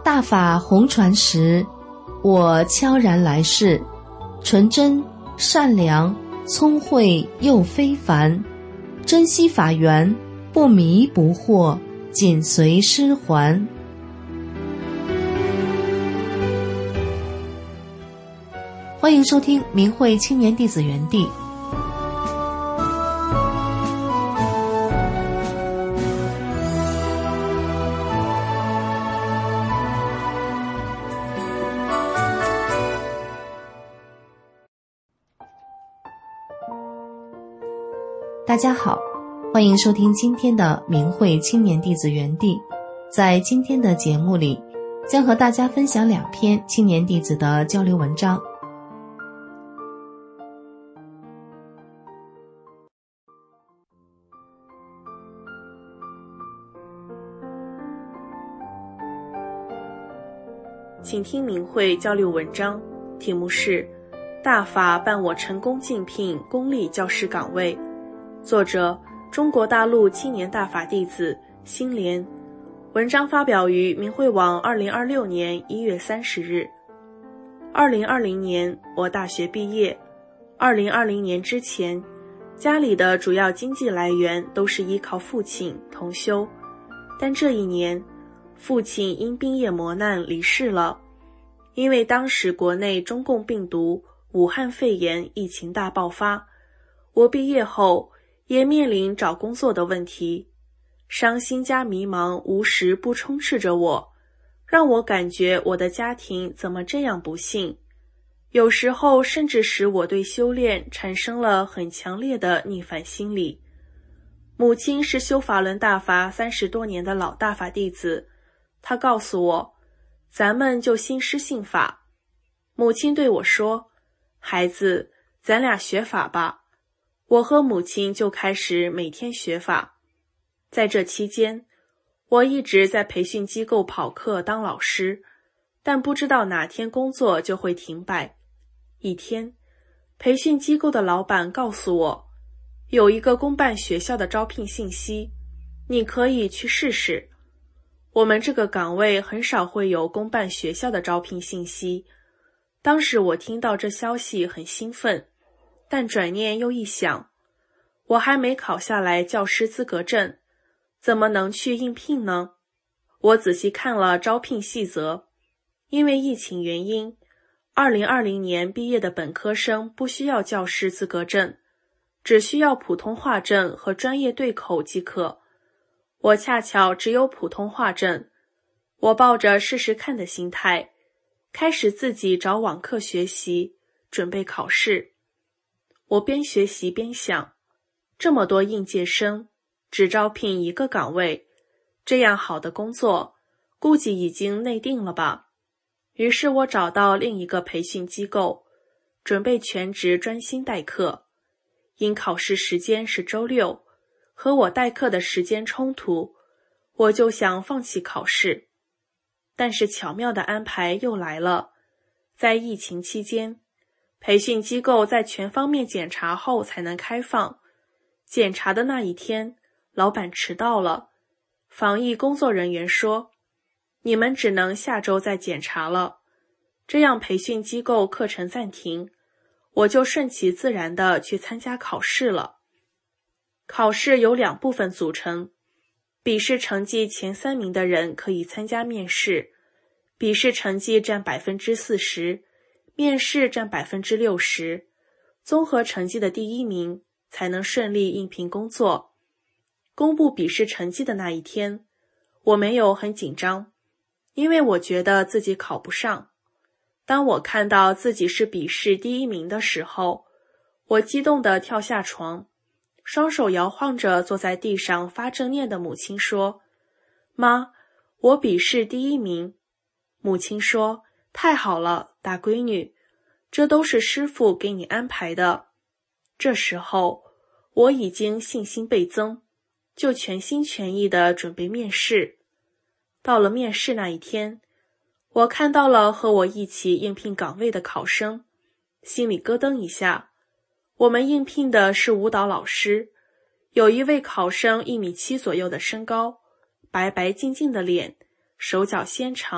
大法红传时，我悄然来世，纯真、善良、聪慧又非凡，珍惜法缘，不迷不惑，紧随师还。欢迎收听明慧青年弟子园地。大家好，欢迎收听今天的明慧青年弟子园地。在今天的节目里，将和大家分享2篇青年弟子的交流文章。 请听明慧交流文章，题目是大法伴我成功竞聘公立教师岗位，作者中国大陆青年大法弟子新莲，文章发表于明慧网2026年1月30日。2020年我大学毕业，2020年之前，家里的主要经济来源都是依靠父亲同修，但这一年，父亲因病业磨难离世了。因为当时国内中共病毒武汉肺炎疫情大爆发，我毕业后也面临找工作的问题，伤心加迷茫无时不充斥着我，让我感觉我的家庭怎么这样不幸，有时候甚至使我对修炼产生了很强烈的逆反心理。母亲是修法轮大法30多年的老大法弟子，她告诉我，咱们就信师信法。母亲对我说，孩子，咱俩学法吧。我和母亲就开始每天学法。在这期间，我一直在培训机构跑课当老师，但不知道哪天工作就会停摆。一天，培训机构的老板告诉我，有一个公办学校的招聘信息，你可以去试试。我们这个岗位很少会有公办学校的招聘信息。当时我听到这消息很兴奋，但转念又一想，我还没考下来教师资格证，怎么能去应聘呢？我仔细看了招聘细则，因为疫情原因，2020年毕业的本科生不需要教师资格证，只需要普通话证和专业对口即可。我恰巧只有普通话证，我抱着试试看的心态，开始自己找网课学习，准备考试。我边学习边想，这么多应届生，只招聘一个岗位，这样好的工作，估计已经内定了吧。于是我找到另一个培训机构，准备全职专心代课。因考试时间是周六，和我代课的时间冲突，我就想放弃考试。但是巧妙的安排又来了，在疫情期间，培训机构在全方面检查后才能开放。检查的那一天，老板迟到了，防疫工作人员说，你们只能下周再检查了。这样培训机构课程暂停，我就顺其自然地去参加考试了。考试由2部分组成，笔试成绩前3名的人可以参加面试，笔试成绩占 40%， 面试占 60%， 综合成绩的第1名才能顺利应聘工作。公布笔试成绩的那一天，我没有很紧张，因为我觉得自己考不上。当我看到自己是笔试第1名的时候，我激动地跳下床，双手摇晃着坐在地上发正念的母亲说，妈，我笔试第1名。母亲说，太好了，大闺女，这都是师父给你安排的。这时候，我已经信心倍增，就全心全意地准备面试。到了面试那一天，我看到了和我一起应聘岗位的考生，心里咯噔一下。我们应聘的是舞蹈老师，有一位考生1.7米左右的身高，白白净净的脸，手脚纤长，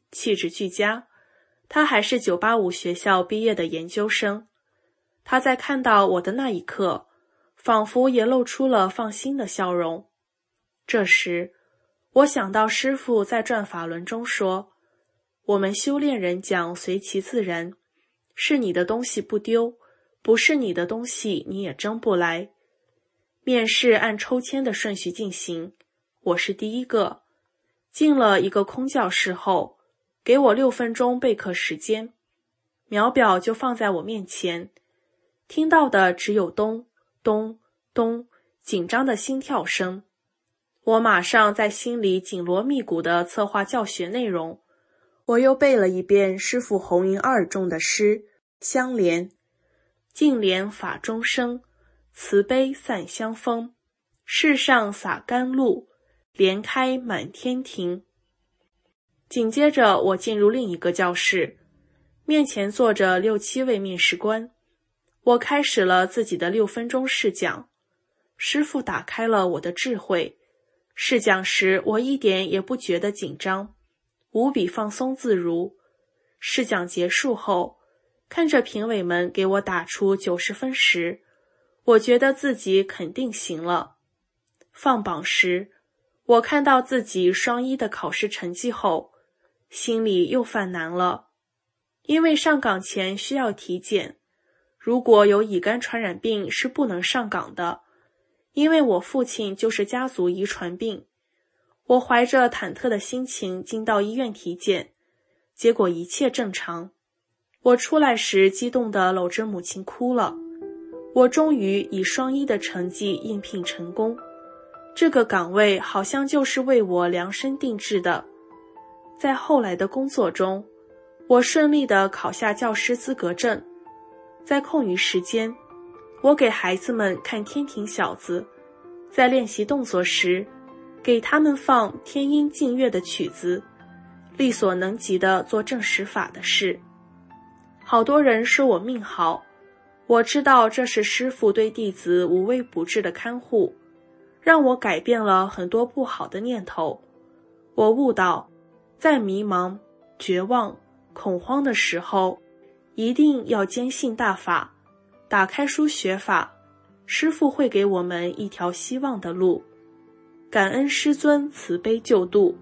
气质俱佳。他还是985学校毕业的研究生。他在看到我的那一刻，仿佛也露出了放心的笑容。这时，我想到师父在转法轮中说，我们修炼人讲随其自然，是你的东西不丢，不是你的东西你也争不来。面试按抽签的顺序进行，我是第一个。进了一个空教室后，给我6分钟备课时间，秒表就放在我面前，听到的只有咚咚咚紧张的心跳声。我马上在心里紧锣密鼓地策划教学内容，我又背了一遍师父弘云2中的诗，相连，净莲法中生，慈悲散香风，世上洒甘露，莲开满天庭。紧接着我进入另一个教室，面前坐着6、7位面试官，我开始了自己的6分钟试讲。师父打开了我的智慧，试讲时我一点也不觉得紧张，无比放松自如。试讲结束后，看着评委们给我打出90分时，我觉得自己肯定行了。放榜时，我看到自己双1的考试成绩后，心里又犯难了。因为上岗前需要体检，如果有乙肝传染病是不能上岗的，因为我父亲就是家族遗传病。我怀着忐忑的心情进到医院体检，结果一切正常。我出来时激动地搂着母亲哭了。我终于以双1的成绩应聘成功，这个岗位好像就是为我量身定制的。在后来的工作中，我顺利地考下教师资格证。在空余时间，我给孩子们看天庭小子，在练习动作时，给他们放天音净乐的曲子，力所能及地做正实法的事。好多人说我命好，我知道这是师父对弟子无微不至的看护，让我改变了很多不好的念头。我悟到，在迷茫、绝望、恐慌的时候，一定要坚信大法，打开书学法，师父会给我们一条希望的路。感恩师尊慈悲救度。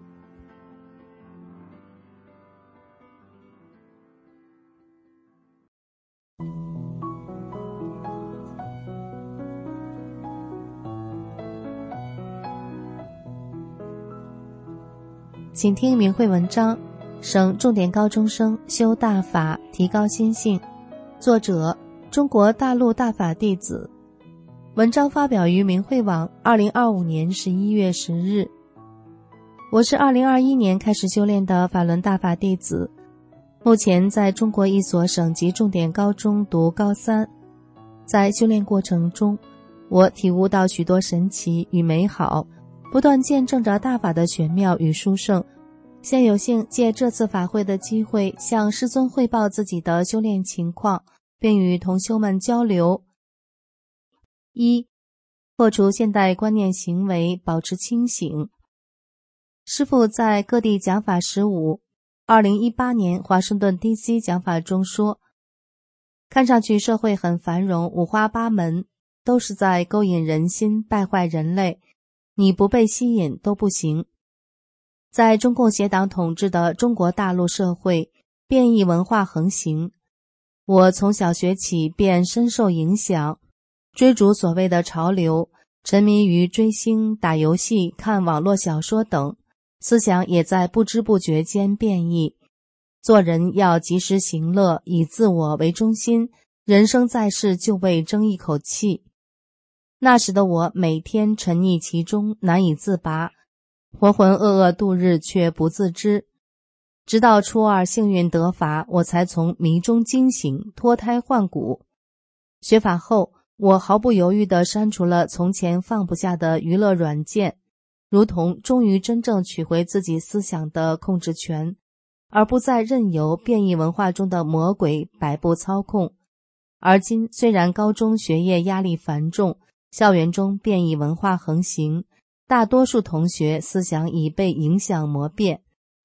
请听明慧文章，省重点高中生修大法，提高心性。作者：中国大陆大法弟子。文章发表于明慧网2025年11月10日。我是2021年开始修炼的法轮大法弟子，目前在中国一所省级重点高中读高3。在修炼过程中，我体悟到许多神奇与美好，不断见证着大法的玄妙与殊胜。现有幸借这次法会的机会，向师尊汇报自己的修炼情况，并与同修们交流。1. 破除现代观念行为，保持清醒。师父在各地讲法15 2018年华盛顿 DC 讲法中说，看上去社会很繁荣，五花八门，都是在勾引人心，败坏人类，你不被吸引都不行。在中共邪党统治的中国大陆社会，变异文化横行。我从小学起便深受影响，追逐所谓的潮流，沉迷于追星、打游戏、看网络小说等，思想也在不知不觉间变异。做人要及时行乐，以自我为中心，人生在世就为争一口气。那时的我每天沉溺其中，难以自拔，浑浑噩噩度日却不自知。直到初2幸运得法，我才从迷中惊醒，脱胎换骨。学法后，我毫不犹豫地删除了从前放不下的娱乐软件，如同终于真正取回自己思想的控制权，而不再任由变异文化中的魔鬼摆布操控。而今虽然高中学业压力繁重，校园中变异文化横行，大多数同学思想已被影响磨变，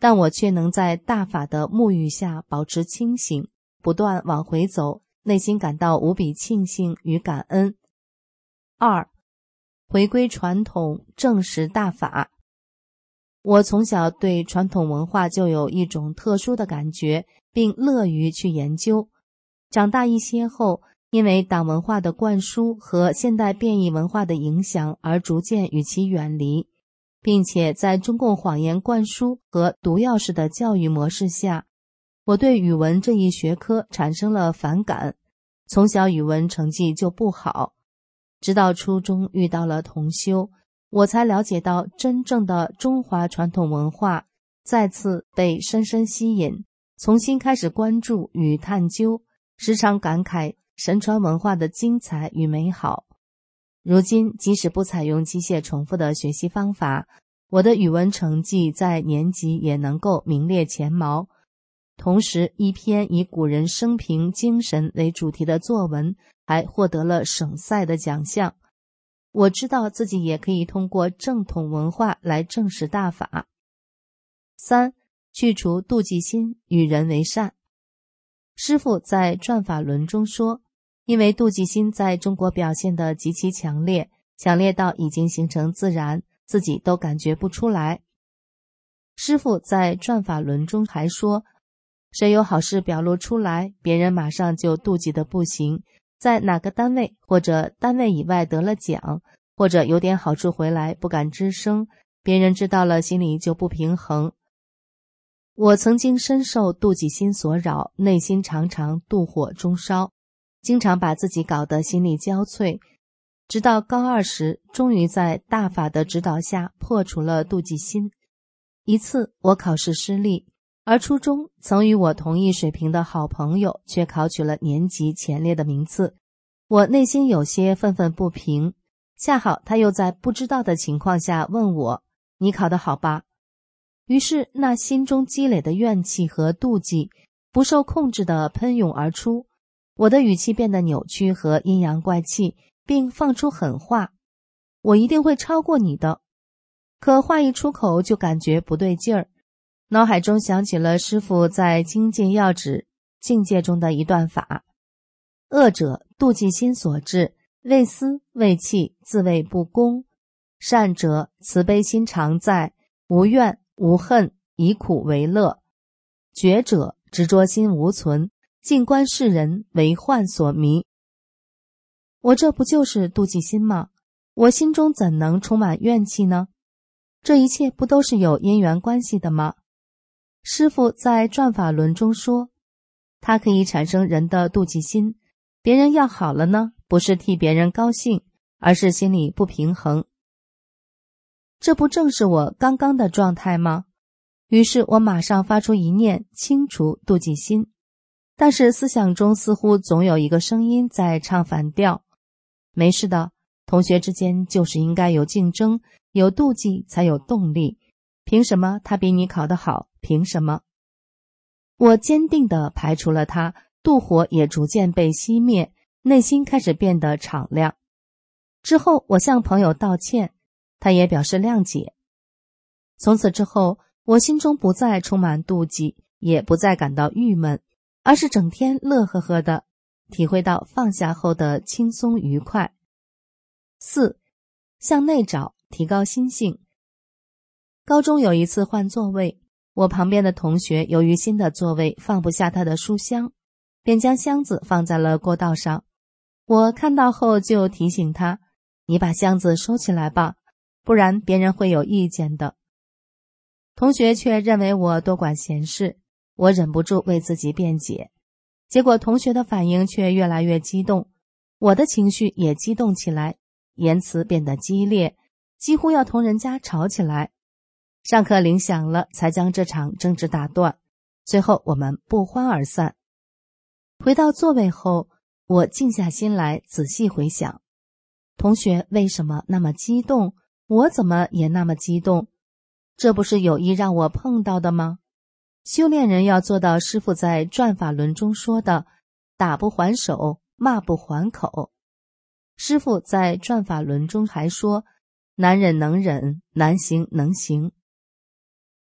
但我却能在大法的沐浴下保持清醒，不断往回走，内心感到无比庆幸与感恩。2. 回归传统，正视大法。我从小对传统文化就有一种特殊的感觉，并乐于去研究。长大一些后，因为党文化的灌输和现代变异文化的影响而逐渐与其远离，并且在中共谎言灌输和毒药式的教育模式下，我对语文这一学科产生了反感，从小语文成绩就不好。直到初中遇到了同修，我才了解到真正的中华传统文化，再次被深深吸引，重新开始关注与探究，时常感慨神传文化的精彩与美好。如今即使不采用机械重复的学习方法，我的语文成绩在年级也能够名列前茅。同时，一篇以古人生平精神为主题的作文还获得了省赛的奖项。我知道自己也可以通过正统文化来正视大法。3. 去除妒忌心，与人为善。师父在转法轮中说，因为妒忌心在中国表现得极其强烈，强烈到已经形成自然，自己都感觉不出来。师父在转法轮中还说，谁有好事表露出来，别人马上就妒忌得不行，在哪个单位或者单位以外得了奖，或者有点好处回来不敢吱声，别人知道了心里就不平衡。我曾经深受妒忌心所扰，内心常常妒火中烧，经常把自己搞得心力交瘁，直到高2时，终于在大法的指导下破除了妒忌心。一次我考试失利，而初中曾与我同一水平的好朋友却考取了年级前列的名次，我内心有些愤愤不平。恰好他又在不知道的情况下问我，你考得好吧？于是那心中积累的怨气和妒忌不受控制地喷涌而出，我的语气变得扭曲和阴阳怪气，并放出狠话，我一定会超过你的。可话一出口就感觉不对劲儿，脑海中想起了师父在精进要旨境界中的一段法：恶者妒忌心所致，为私为气，自谓不公；善者慈悲心常在，无怨无恨，以苦为乐；觉者执着心无存，静观世人，为幻所迷。我这不就是妒忌心吗？我心中怎能充满怨气呢？这一切不都是有因缘关系的吗？师父在转法轮中说，它可以产生人的妒忌心，别人要好了呢，不是替别人高兴，而是心里不平衡。这不正是我刚刚的状态吗？于是我马上发出一念，清除妒忌心。但是思想中似乎总有一个声音在唱反调，没事的，同学之间就是应该有竞争，有妒忌才有动力，凭什么他比你考得好？凭什么？我坚定地排除了他，妒火也逐渐被熄灭，内心开始变得敞亮。之后我向朋友道歉，他也表示谅解。从此之后，我心中不再充满妒忌，也不再感到郁闷，而是整天乐呵呵的，体会到放下后的轻松愉快。4. 向内找，提高心性。高中有一次换座位，我旁边的同学由于新的座位放不下他的书箱，便将箱子放在了过道上。我看到后就提醒他，你把箱子收起来吧，不然别人会有意见的。同学却认为我多管闲事，我忍不住为自己辩解，结果同学的反应却越来越激动，我的情绪也激动起来，言辞变得激烈，几乎要同人家吵起来。上课铃响了，才将这场争执打断，最后我们不欢而散。回到座位后，我静下心来仔细回想，同学为什么那么激动，我怎么也那么激动？这不是有意让我碰到的吗？修炼人要做到师父在转法轮中说的打不还手，骂不还口。师父在转法轮中还说，难忍能忍，难行能行。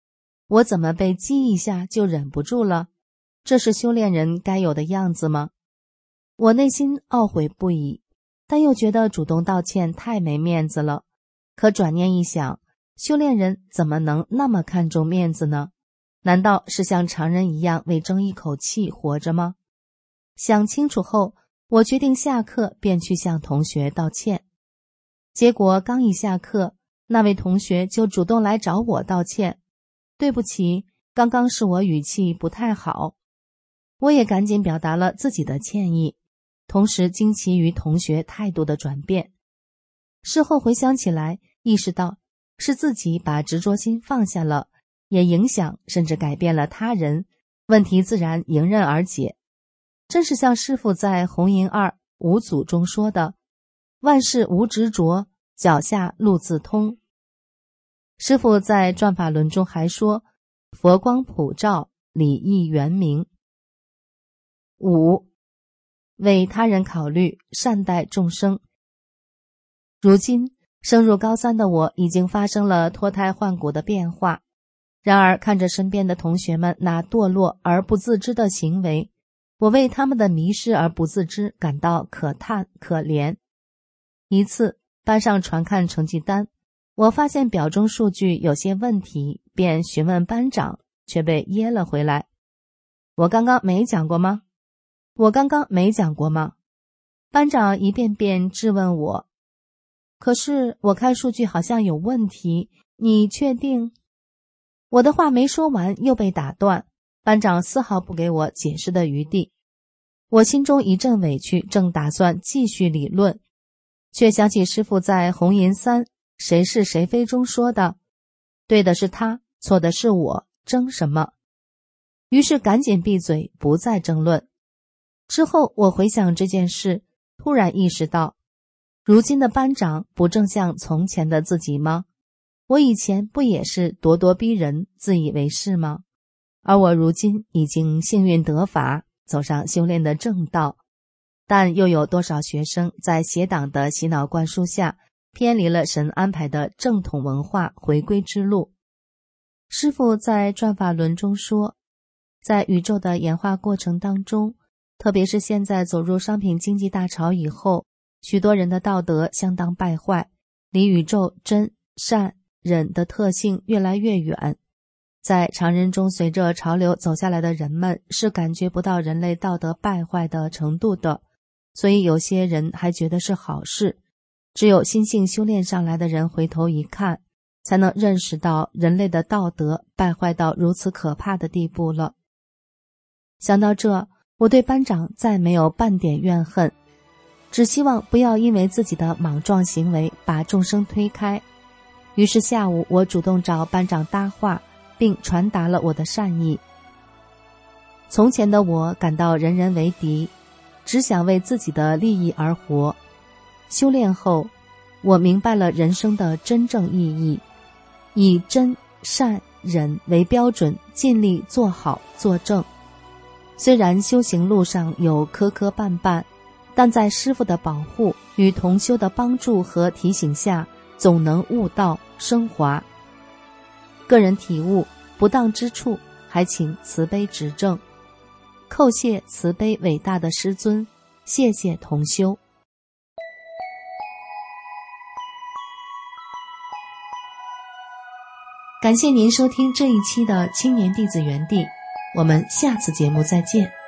我怎么被激一下就忍不住了？这是修炼人该有的样子吗？我内心懊悔不已，但又觉得主动道歉太没面子了。可转念一想，修炼人怎么能那么看重面子呢？难道是像常人一样为争一口气活着吗？想清楚后，我决定下课便去向同学道歉。结果刚一下课，那位同学就主动来找我道歉。对不起，刚刚是我语气不太好。我也赶紧表达了自己的歉意，同时惊奇于同学态度的转变。事后回想起来，意识到是自己把执着心放下了，也影响甚至改变了他人，问题自然迎刃而解。真是像师父在《红银二五祖》中说的，万事无执着，脚下路自通。师父在转法轮中还说，佛光普照，理义圆明。5. 为他人考虑，善待众生。如今升入高3的我已经发生了脱胎换骨的变化，然而看着身边的同学们那堕落而不自知的行为，我为他们的迷失而不自知感到可叹可怜。一次班上传看成绩单，我发现表中数据有些问题，便询问班长，却被噎了回来。我刚刚没讲过吗？班长一遍遍质问我。可是我看数据好像有问题，你确定？我的话没说完又被打断，班长丝毫不给我解释的余地。我心中一阵委屈，正打算继续理论，却想起师父在《红银3谁是谁非》中说的，对的是他，错的是我，争什么？于是赶紧闭嘴，不再争论。之后我回想这件事，突然意识到，如今的班长不正像从前的自己吗？我以前不也是咄咄逼人，自以为是吗？而我如今已经幸运得法，走上修炼的正道，但又有多少学生在邪党的洗脑灌输下，偏离了神安排的正统文化回归之路？师父在转法轮中说，在宇宙的演化过程当中，特别是现在走入商品经济大潮以后，许多人的道德相当败坏，离宇宙真、善、忍的特性越来越远。在常人中随着潮流走下来的人们是感觉不到人类道德败坏的程度的，所以有些人还觉得是好事。只有心性修炼上来的人回头一看，才能认识到人类的道德败坏到如此可怕的地步了。想到这，我对班长再没有半点怨恨，只希望不要因为自己的莽撞行为把众生推开。于是下午我主动找班长搭话，并传达了我的善意。从前的我感到人人为敌，只想为自己的利益而活。修炼后，我明白了人生的真正意义，以真、善、忍为标准，尽力做好做正。虽然修行路上有磕磕绊绊，但在师父的保护与同修的帮助和提醒下，总能悟道升华。个人体悟不当之处，还请慈悲指正。叩谢慈悲伟大的师尊，谢谢同修。感谢您收听这一期的青年弟子园地，我们下次节目再见。